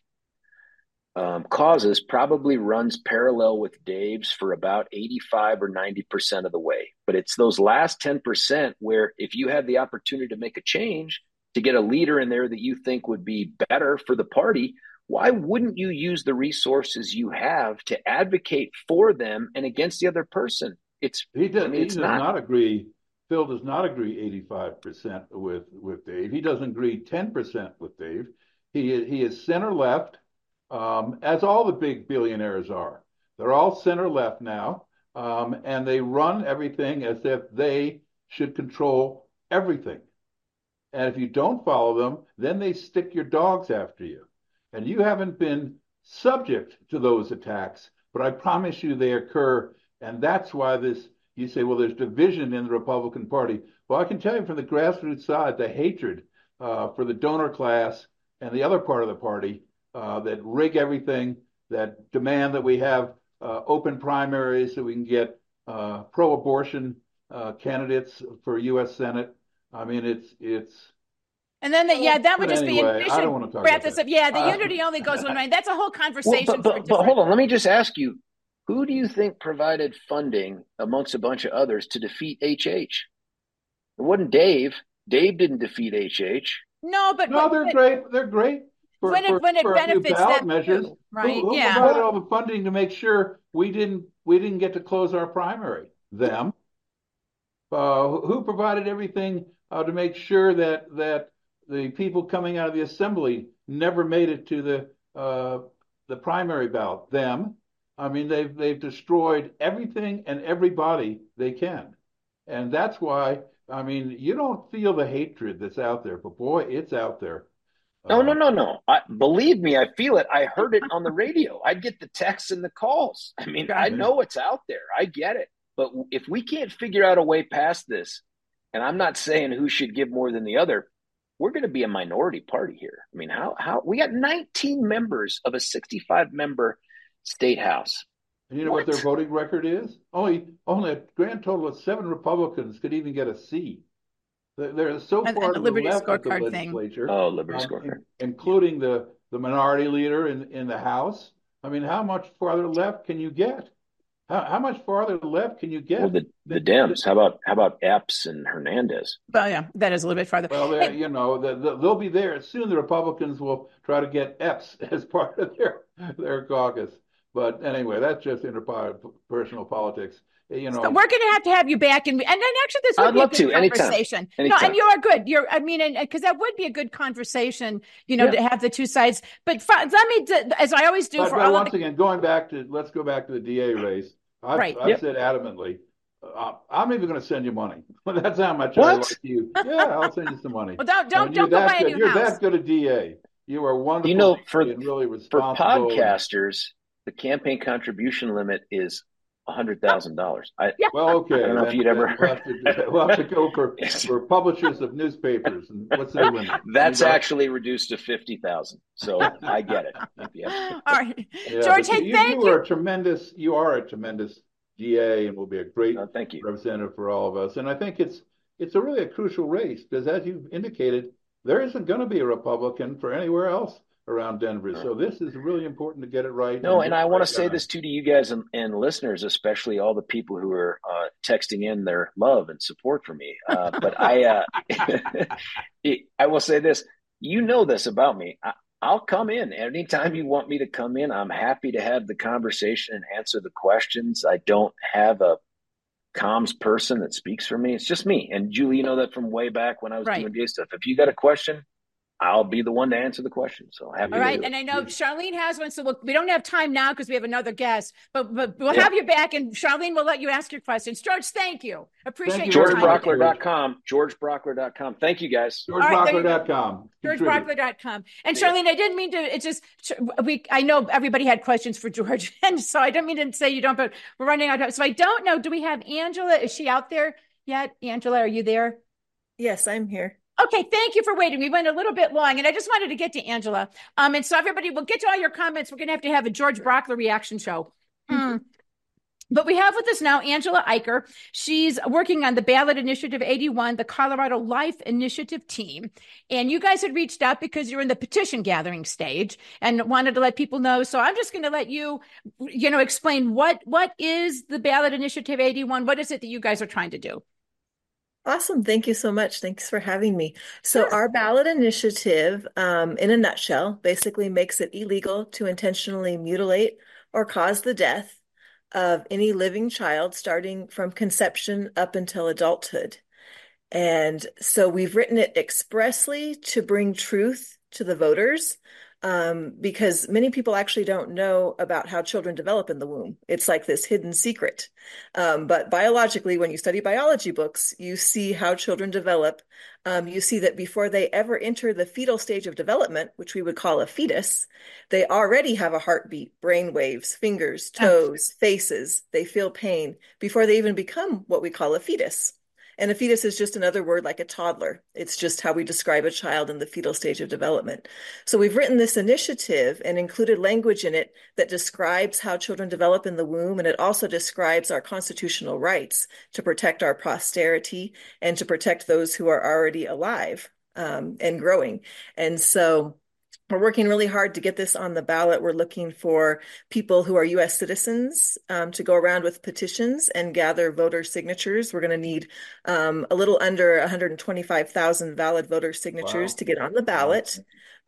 um, causes probably runs parallel with Dave's for about eighty-five or ninety percent of the way. But it's those last ten percent where if you have the opportunity to make a change, to get a leader in there that you think would be better for the party, why wouldn't you use the resources you have to advocate for them and against the other person? It's he does, I mean, he it's does not, not agree. Phil does not agree eighty-five percent with, with Dave. He doesn't agree ten percent with Dave. He, he is center left, um, as all the big billionaires are. They're all center left now, um, and they run everything as if they should control everything. And if you don't follow them, then they stick your dogs after you. And you haven't been subject to those attacks, but I promise you they occur. And that's why this, you say, well, there's division in the Republican Party. Well, I can tell you from the grassroots side, the hatred uh, for the donor class and the other part of the party uh, that rig everything, that demand that we have uh, open primaries so we can get uh, pro-abortion uh, candidates for U S Senate. I mean, it's it's. And then, the, yeah, that would but just anyway, be efficient. I don't want to talk Wrap about this that. up. Yeah, the Uh, unity only goes one way. That's a whole conversation. Well, but, for but, but hold on, let me just ask you, who do you think provided funding amongst a bunch of others to defeat H H? It wasn't Dave. Dave didn't defeat H H. No, but No, but, they're but, great. They're great. for, when it for, when it for a few benefits ballot them measures. too, right? Who, who Yeah. provided all the funding to make sure we didn't we didn't get to close our primary? Them. Uh, who provided everything uh, to make sure that that the people coming out of the assembly never made it to the uh, the primary ballot? Them. I mean, they've they've destroyed everything and everybody they can, and that's why. I mean, you don't feel the hatred that's out there, but boy, it's out there. No, no, Uh, no, no. I, believe me, I feel it. I heard it on the radio. I get the texts and the calls. I mean, I know it's out there. I get it. But if we can't figure out a way past this, and I'm not saying who should give more than the other, we're going to be a minority party here. I mean, how how we got nineteen members of a sixty-five member state house. And you know what? what their voting record is? Only only a grand total of seven Republicans could even get a seat. They're, they're so and, far and to the the Liberty left of the scorecard legislature. Thing. Oh, Liberty um, scorecard. In, including the, the minority leader in, in the House. I mean, how much farther left can you get? How, how much farther left can you get? Well, the, the Dems. How about how about Epps and Hernandez? Well, yeah, that is a little bit farther. Well, hey, you know, the, the, they'll be there soon. The Republicans will try to get Epps as part of their their caucus. But anyway, that's just interpersonal politics. You know, so we're going to have to have you back, and and then actually this would I'd be love a good to, conversation. anytime. Anytime. No, and you are good. You're, I mean, and because that would be a good conversation, you know, yeah. to have the two sides. But for, let me, as I always do, but, for but all once of the, again, going back to let's go back to the D A race. I've, right. I've yep. said adamantly, uh, I'm even going to send you money. That's how much what? I like you. Yeah, I'll send you some money. Well, don't don't I mean, don't go buy a good. new You're house. You're that good a D A. You are wonderful. You know, for and really for responsible. podcasters, the campaign contribution limit is a hundred thousand dollars. I yeah. Well, okay. I don't know then, if you'd ever. We'll have, to, we'll have to go for, for publishers of newspapers. And what's their limit? That's actually reduced to fifty thousand. So I get it. Yeah. All right, Yeah, George. Hey, you, thank you. you. Are a tremendous. You are a tremendous D A, and will be a great Oh, thank you. representative for all of us. And I think it's it's a really a crucial race because, as you've indicated, there isn't going to be a Republican for anywhere else around Denver. So this is really important to get it right. No, and, and I want right to say this too to you guys and, and listeners, especially all the people who are uh, texting in their love and support for me. Uh, but I, uh, I will say this: you know this about me. I, I'll come in anytime you want me to come in. I'm happy to have the conversation and answer the questions. I don't have a comms person that speaks for me. It's just me. And Julie, you know that from way back when I was right. doing gay stuff. If you got a question, I'll be the one to answer the question. So happy. All right, to and I know Charlene has one, so we'll, we don't have time now because we have another guest, but but we'll yeah. have you back, and Charlene will let you ask your questions. George, thank you. Appreciate thank you your George time. Brockler dot com. George Brockler dot com. Thank you, guys. George Brockler dot com. George Brockler dot com. And Charlene, I didn't mean to, it's just, we. I know everybody had questions for George, and so I didn't mean to say you don't, but we're running out of time. So I don't know, do we have Angela? Is she out there yet? Angela, are you there? Yes, I'm here. Okay, thank you for waiting. We went a little bit long, and I just wanted to get to Angela. Um, and so everybody, we'll get to all your comments. We're going to have to have a George Brockler reaction show. Mm-hmm. Mm. But we have with us now Angela Eicher. She's working on the Ballot Initiative eighty-one, the Colorado Life Initiative team. And you guys had reached out because you're in the petition gathering stage and wanted to let people know. So I'm just going to let you, you know, explain what what is the Ballot Initiative eighty-one? What is it that you guys are trying to do? Awesome. Thank you so much. Thanks for having me. So Sure. our ballot initiative, um, in a nutshell, basically makes it illegal to intentionally mutilate or cause the death of any living child starting from conception up until adulthood. And so we've written it expressly to bring truth to the voters, um, because many people actually don't know about how children develop in the womb. It's like this hidden secret. Um, but biologically, when you study biology books, you see how children develop. Um, you see that before they ever enter the fetal stage of development, which we would call a fetus, they already have a heartbeat, brain waves, fingers, toes, faces. They feel pain before they even become what we call a fetus. And a fetus is just another word like a toddler. It's just how we describe a child in the fetal stage of development. So we've written this initiative and included language in it that describes how children develop in the womb. And it also describes our constitutional rights to protect our posterity and to protect those who are already alive um, and growing. And so we're working really hard to get this on the ballot. We're looking for people who are U S citizens um, to go around with petitions and gather voter signatures. We're going to need um, a little under one hundred twenty-five thousand valid voter signatures Wow. to get on the ballot.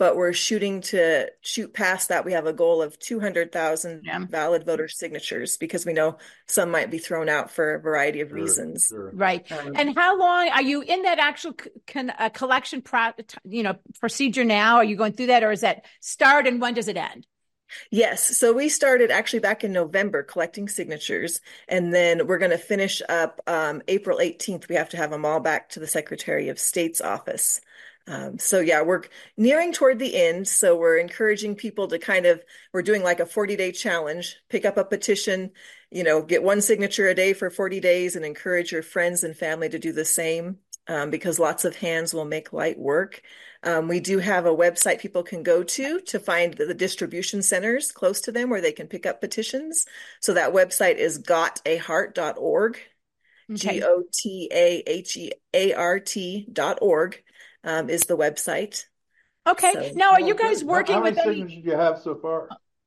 but we're shooting to shoot past that. We have a goal of two hundred thousand Yeah. valid voter signatures because we know some might be thrown out for a variety of Sure, reasons. sure. Right. Um, And how long are you in that actual c- con, uh, collection pro, you know, procedure now? Are you going through that, or is that start and when does it end? Yes. So we started actually back in November collecting signatures, and then we're going to finish up um, April eighteenth. We have to have them all back to the Secretary of State's office. Um, so yeah, we're nearing toward the end. So we're encouraging people to kind of, we're doing like a forty day challenge, pick up a petition, you know, get one signature a day for forty days and encourage your friends and family to do the same. Um, because lots of hands will make light work. Um, we do have a website people can go to to find the, the distribution centers close to them where they can pick up petitions. So that website is got a heart dot org, Okay. G O T A H E A R T dot org um, is the website. Okay. So, Now, are you Oh, guys good. working How, how with many any? signatures do you have so far?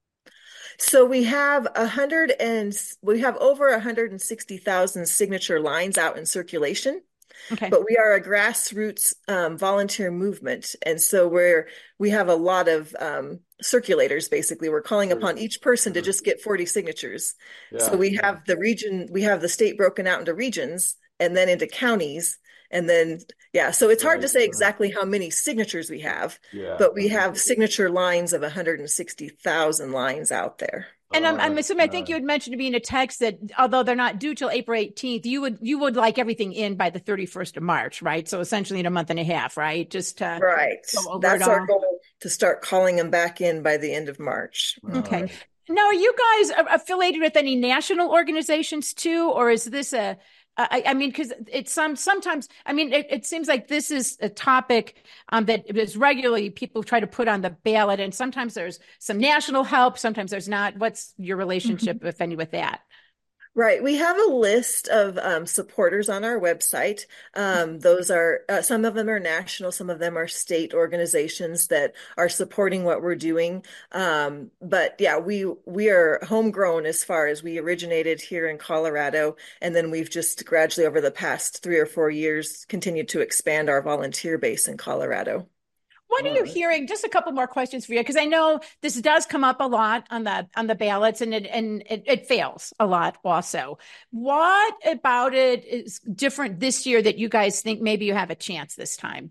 so we have a hundred and we have over one hundred sixty thousand signature lines out in circulation. Okay. But we are a grassroots um, volunteer movement. And so we're, we have a lot of um, circulators, basically. We're calling Sure, upon each person to sure. just get forty signatures. So Yeah, we yeah. have the region, we have the state broken out into regions and then into counties. And then, yeah, so it's hard to Right, say right. exactly how many signatures we have, Yeah. but we have signature lines of one hundred sixty thousand lines out there. And I'm, All I'm right, assuming, I all think you right. had mentioned to me in a text that although they're not due till April eighteenth, you would, you would like everything in by the thirty-first of March, right? So essentially in a month and a half, right? Just to Right. go over That's it our all. goal, to start calling them back in by the end of March. All Okay. right. Now, are you guys a- affiliated with any national organizations too, or is this a? I, I mean, because it's some sometimes. I mean, it, it seems like this is a topic um, that is regularly people try to put on the ballot, and sometimes there's some national help, sometimes there's not. What's your relationship, if any, with that? Right. We have a list of um, supporters on our website. Um, those are, uh, some of them are national, some of them are state organizations that are supporting what we're doing. Um, but yeah, we, we are homegrown as far as we originated here in Colorado. And then we've just gradually over the past three or four years continued to expand our volunteer base in Colorado. What are All you right. hearing? Just a couple more questions for you, because I know this does come up a lot on the on the ballots, and it and it, it fails a lot also. What about it is different this year that you guys think maybe you have a chance this time?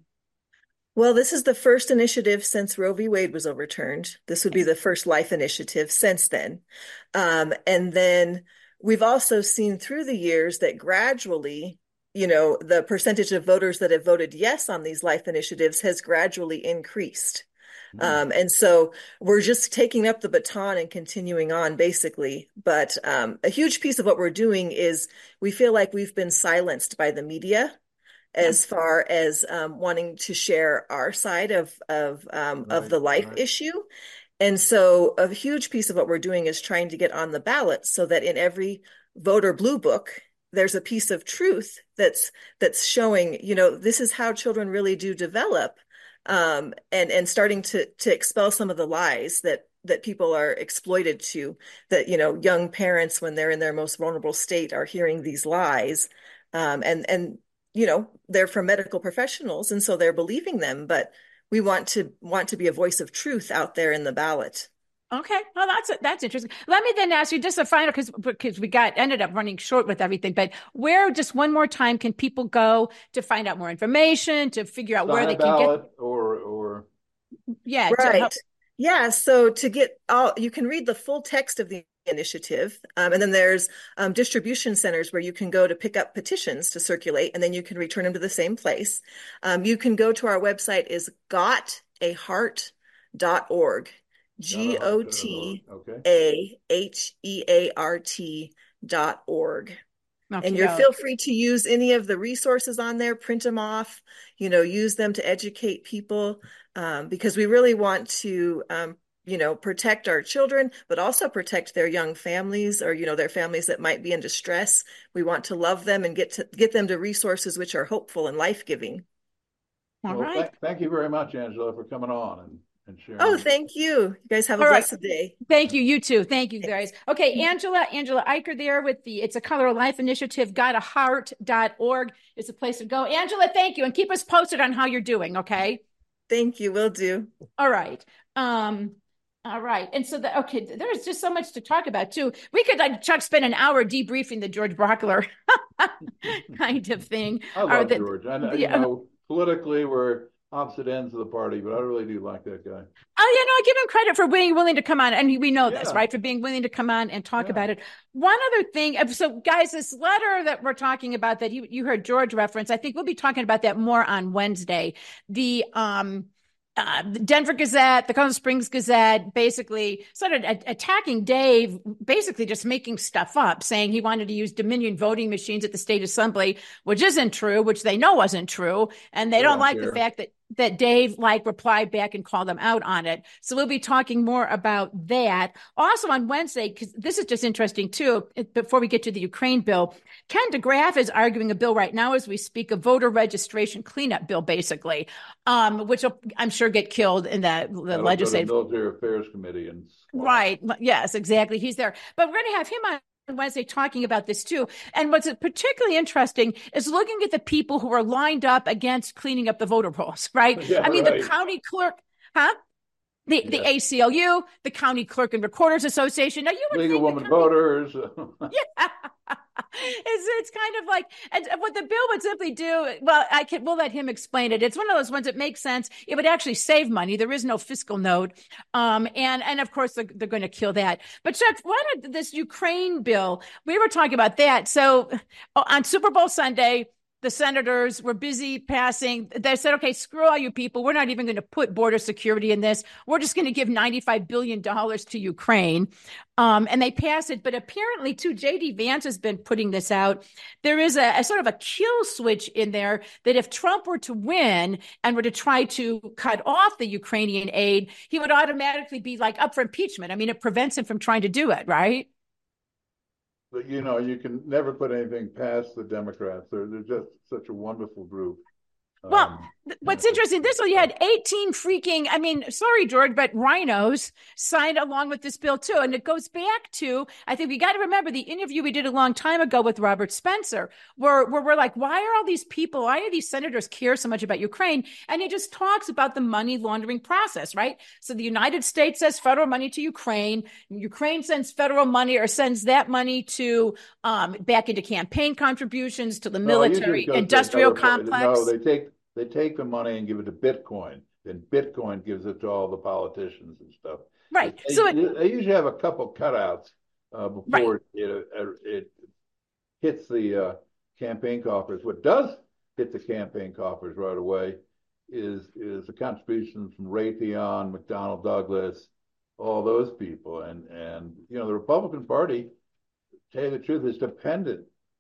Well, this is the first initiative since Roe v. Wade was overturned. This would be the first life initiative since then. Um, and then we've also seen through the years that gradually, you know, the percentage of voters that have voted yes on these life initiatives has gradually increased. Mm. Um, and so we're just taking up the baton and continuing on, basically. But um, a huge piece of what we're doing is we feel like we've been silenced by the media as far as um, wanting to share our side of of um, of Right, the life right. issue. And so a huge piece of what we're doing is trying to get on the ballot so that in every voter blue book, there's a piece of truth that's that's showing, you know, this is how children really do develop, um, and and starting to to expel some of the lies that that people are exploited to, that, you know, young parents when they're in their most vulnerable state are hearing these lies, um, and and you know, they're from medical professionals, and so they're believing them, but we want to want to be a voice of truth out there in the ballot. Okay, well, that's that's interesting. Let me then ask you just a final, because because we got ended up running short with everything. But where, just one more time, can people go to find out more information, to figure out Sign where a they can ballot get? or or Yeah, to help. Right. Yeah. So to get all, you can read the full text of the initiative. Um, and then there's um, distribution centers where you can go to pick up petitions to circulate, and then you can return them to the same place. Um, you can go to our website is got a heart dot org. G O T A H E A R T dot org. Okay, And you're no. feel free to use any of the resources on there, print them off, you know, use them to educate people, um, because we really want to, um, you know, protect our children, but also protect their young families, or, you know, their families that might be in distress. We want to love them and get to get them to resources which are hopeful and life-giving. All well, right. th- thank you very much, Angela, for coming on and, and sharing. Oh, thank you. You guys have a All right. blessed day. Thank you. You too. Thank you, guys. Okay, Angela, Angela Eicher there with the It's a Color of Life initiative. got a heart dot org is a place to go. Angela, thank you. And keep us posted on how you're doing, okay? Thank you. Will do. All right. Um, all right. And so the okay, there's just so much to talk about too. We could like Chuck spend an hour debriefing the George Brockler kind of thing. I love the, George. I know, the, you know, politically we're opposite ends of the party, but I really do like that guy. Oh, yeah, no, I give him credit for being willing to come on. And we know Yeah. this, right? For being willing to come on and talk Yeah. about it. One other thing. So, guys, this letter that we're talking about that you, you heard George reference, I think we'll be talking about that more on Wednesday. The, um, Uh, the Denver Gazette, the Colorado Springs Gazette, basically started a- attacking Dave, basically just making stuff up, saying he wanted to use Dominion voting machines at the state assembly, which isn't true, which they know wasn't true. And they, They don't, don't like care. the fact that, that Dave like replied back and called them out on it. So we'll be talking more about that. Also on Wednesday, because this is just interesting too, before we get to the Ukraine bill, Ken DeGraff is arguing a bill right now as we speak, a voter registration cleanup bill, basically, um, which will, I'm sure, get killed in the, the That'll legislative. go to the Military Affairs Committee. and Right. Yes, exactly. He's there. But we're going to have him on Wednesday talking about this too. And what's particularly interesting is looking at the people who are lined up against cleaning up the voter rolls, right? Yeah, I mean, right. the county clerk, huh? The, Yeah. the A C L U, the County Clerk and Recorders Association. Now, you would League think of Women the county, Voters. yeah. It's, it's kind of like, and what the bill would simply do, well, I can, we'll let him explain it. It's one of those ones that makes sense. It would actually save money. There is no fiscal note. Um, and, and of course, they're, they're going to kill that. But Chuck, what this Ukraine bill, we were talking about that. So on Super Bowl Sunday, the senators were busy passing. They said, okay, screw all you people. We're not even going to put border security in this. We're just going to give ninety-five billion dollars to Ukraine. Um, and they passed it. But apparently, too, J D Vance has been putting this out. There is a, a sort of a kill switch in there that if Trump were to win and were to try to cut off the Ukrainian aid, he would automatically be like up for impeachment. I mean, it prevents him from trying to do it, right? But, you know, you can never put anything past the Democrats. They're, they're just such a wonderful group. Well, Um, what's interesting, this one, you had eighteen freaking, I mean, sorry, George, but rhinos signed along with this bill too. And it goes back to, I think we got to remember the interview we did a long time ago with Robert Spencer, where, where we're like, why are all these people, why do these senators care so much about Ukraine? And he just talks about the money laundering process, right? So the United States sends federal money to Ukraine. Ukraine sends federal money or sends that money to um, back into campaign contributions to the no, military, usually it goes to industrial another part. complex. No, they take they take the money and give it to Bitcoin. Then Bitcoin gives it to all the politicians and stuff. Right. They, So it, they usually have a couple cutouts uh, before Right. it, it, it hits the uh, campaign coffers. What does hit the campaign coffers right away is is the contributions from Raytheon, McDonnell Douglas, all those people, and and you know the Republican Party, to tell you the truth, is dependent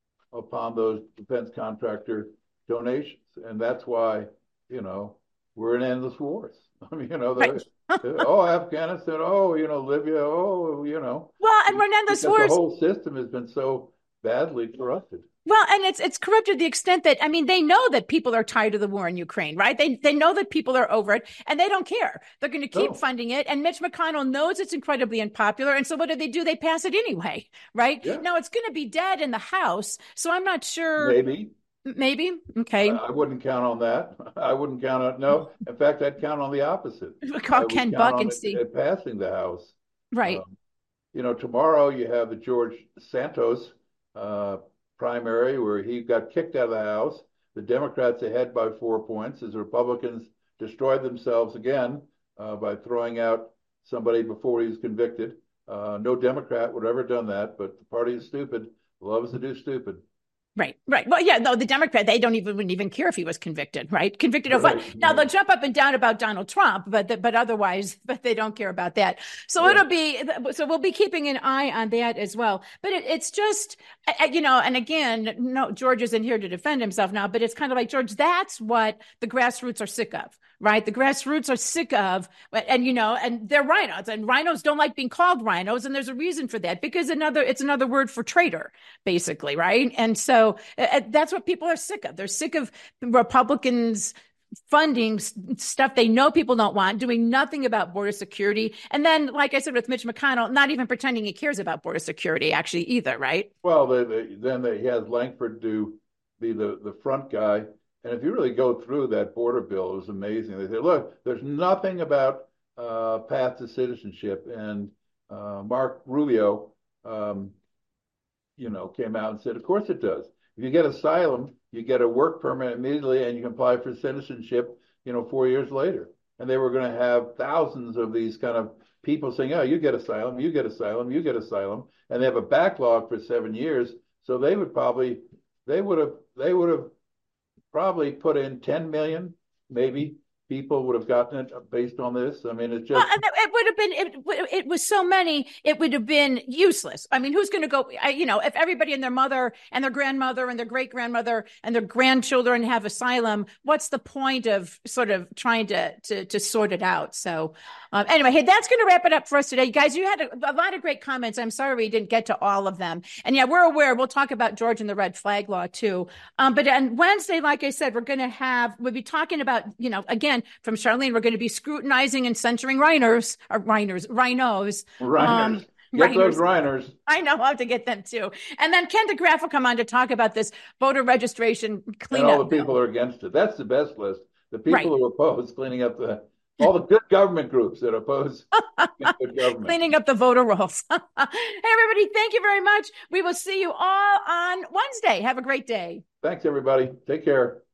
upon those defense contractor donations, and that's why you know we're in endless wars. I mean, you know, Right. the, oh, Afghanistan, oh, you know, Libya, oh, you know, well, and we're in endless because wars. the whole system has been so badly corrupted. Well, and it's it's corrupted to the extent that, I mean, they know that people are tired of the war in Ukraine, right? They they know that people are over it, and they don't care. They're going to keep No. funding it. And Mitch McConnell knows it's incredibly unpopular. And so what do they do? They pass it anyway, right? Yeah. Now, it's going to be dead in the House. So I'm not sure. Maybe. Maybe. Okay. I wouldn't count on that. I wouldn't count on no. In fact, I'd count on the opposite. We'll I call would Ken count Buck on and it- see. it passing the House. Right. Um, you know, tomorrow you have the George Santos uh, primary where he got kicked out of the House. The Democrats ahead by four points as the Republicans destroyed themselves again uh, by throwing out somebody before he was convicted. Uh, no Democrat would have ever done that, but the party is stupid, loves to do stupid. Right, right. Well, yeah, no, the Democrat, they don't even wouldn't even care if he was convicted, right? Convicted of what? Right. Now they'll jump up and down about Donald Trump, but but otherwise, but they don't care about that. So Yeah. it'll be, so we'll be keeping an eye on that as well. But it, it's just, you know, and again, no, George isn't here to defend himself now, but it's kind of like, George, that's what the grassroots are sick of, right? The grassroots are sick of, and you know, and they're rhinos, and rhinos don't like being called rhinos, and there's a reason for that because another, it's another word for traitor, basically, right? And so. So uh, that's what people are sick of. They're sick of Republicans funding stuff they know people don't want, doing nothing about border security. And then, like I said, with Mitch McConnell, not even pretending he cares about border security actually either, right? Well, they, they, then they, he has Langford do be the, the front guy, And if you really go through that border bill, it was amazing. They said, look, there's nothing about uh, path to citizenship. And uh, Mark Rubio, um, you know, came out and said, of course it does. If you get asylum, you get a work permit immediately and you can apply for citizenship, you know, four years later. And they were going to have thousands of these kind of people saying, oh, you get asylum, you get asylum, you get asylum. And they have a backlog for seven years. So they would probably, they would have, they would have probably put in ten million, maybe, people would have gotten it based on this. I mean, it's just. Well, it would have been, it, it was so many, it would have been useless. I mean, who's going to go, you know, if everybody and their mother and their grandmother and their great grandmother and their grandchildren have asylum, what's the point of sort of trying to, to, to sort it out? So um, anyway, hey, that's going to wrap it up for us today. You guys, you had a, a lot of great comments. I'm sorry we didn't get to all of them. And yeah, we're aware. We'll talk about George and the red flag law too. Um, but on Wednesday, like I said, we're going to have, we'll be talking about, you know, again, from Charlene, we're going to be scrutinizing and censoring rhinos, or rhinos, rhinos. Rhinos. Um, get rhinos. Those rhinos. I know how to get them too. And then Ken DeGraff will come on to talk about this voter registration cleanup. And all the people bill. are against it. That's the best list. The people right. who oppose cleaning up the, all the good government groups that oppose good government. Cleaning up the voter rolls. Hey, everybody, thank you very much. We will see you all on Wednesday. Have a great day. Thanks, everybody. Take care.